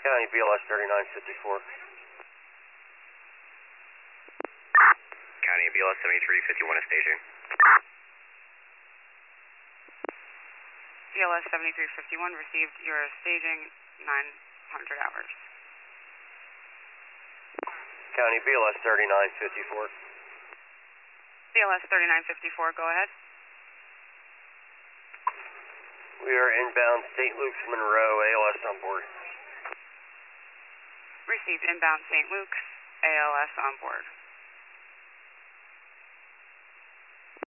County BLS 3954. County BLS 7351 is staging. BLS 7351 received your staging 900 hours. County BLS 3954. BLS 3954, go ahead. We are inbound St. Luke's Monroe, ALS on board. Received inbound St. Luke's, ALS on board.